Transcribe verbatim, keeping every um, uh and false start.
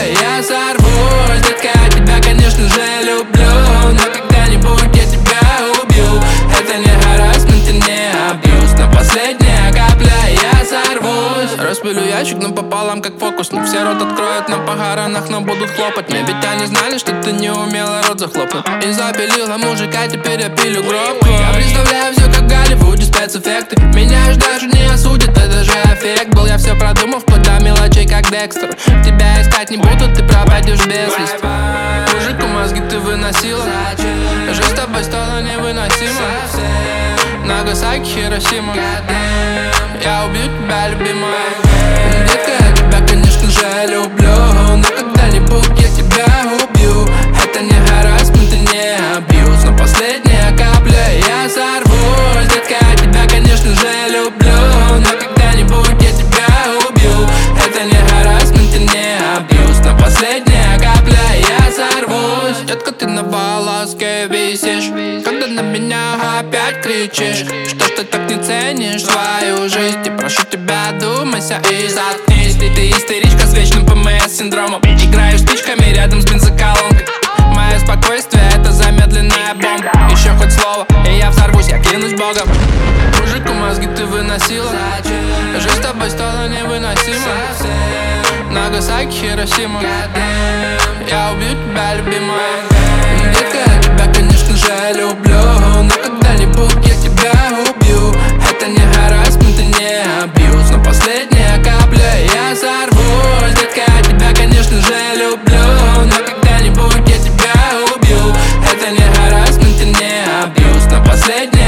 я сорвусь. Детка, я тебя, конечно же, люблю, но когда-нибудь я тебя убью. Это не харассмент и не абьюз, но последняя капля, я сорвусь. Распилю ящик напополам, как фокусник. Все рот откроют на похоронах, но будут хлопать мне. Ведь они знали, что ты не умела рот захлопнуть. И запилила мужика, теперь я пилю гроб. Я представляю все как в Голливуде, спецэффекты. Меня ж даже не осудят, это же эффект был. Я все продумал, вплоть до мелочей, как Декстер. Тебя искать не буду, ты пропадешь без вести. Мужику мозги ты выносила, жизнь с тобой стала невыносима. Нагасаки, Хиросима, я убью тебя, любимая. Детка, я тебя, конечно же, люблю, но когда-нибудь я тебя убью. Это не харассмент и не абьюз, но последняя капля, я сорвусь. Детка, я тебя, конечно же, люблю, но когда-нибудь я тебя убью. Это не харассмент и не абьюз, но последняя капля, я сорвусь. Детка, ты на волоске висишь, когда на меня опять кричишь, что ж ты так не ценишь свою жизнь. И прошу тебя, думайся и заткнись. Ты истеричка с вечным ПМС-синдромом, играешь спичками рядом с бензоколонкой. Мое спокойствие — это замедленная бомба. Еще хоть слово, и я взорвусь, я клянусь Богом. Мужику мозги ты выносила, жизнь с тобой стала невыносима. Нагасаки, Хиросима, я убью тебя, любимая. Детка, я тебя, конечно же, люблю, но когда-нибудь я тебя убью. Это не харассмент и не абьюз, но последняя капля, я сорвусь. Детка, я тебя, конечно же, люблю, но когда-нибудь я тебя убью. Это не харассмент и не абьюз, но последняя